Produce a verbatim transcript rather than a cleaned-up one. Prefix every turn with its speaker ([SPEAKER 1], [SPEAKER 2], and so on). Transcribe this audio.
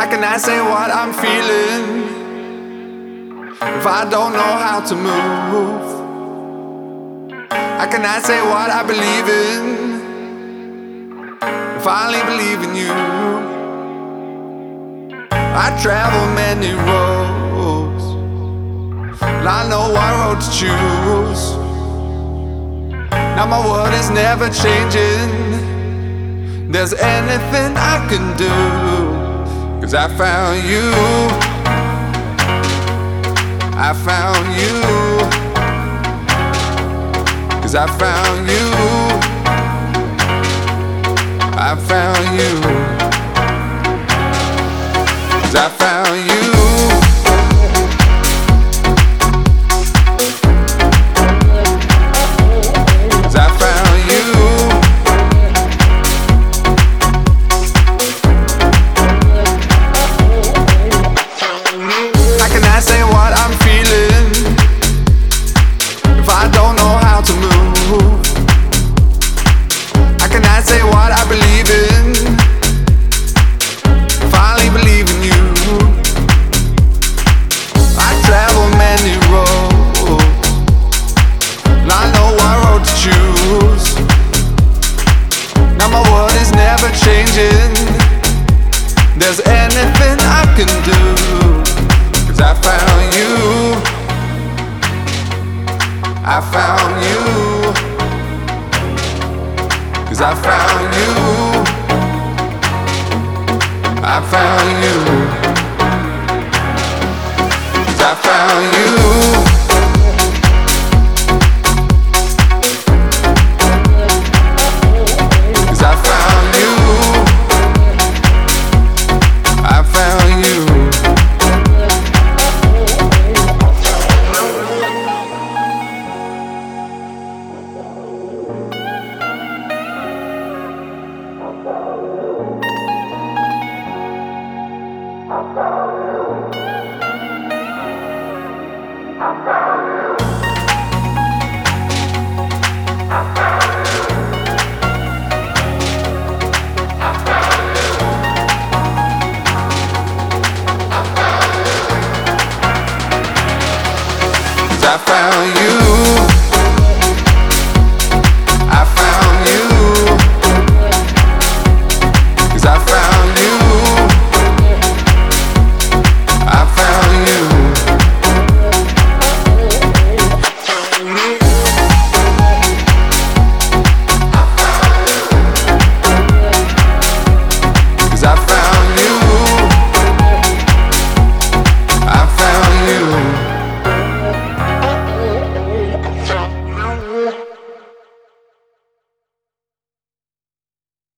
[SPEAKER 1] How can I say what I'm feeling if I don't know how to move? How can I say what I believe in if I only believe in you? I travel many roads, and I know what road to choose. Now my world is never changing. There's anything I can do, 'cause I found you. I found you. 'Cause I found you. I found you. 'Cause I found you. There's anything I can do, 'cause I found you. I found you. 'Cause I found you. I found you.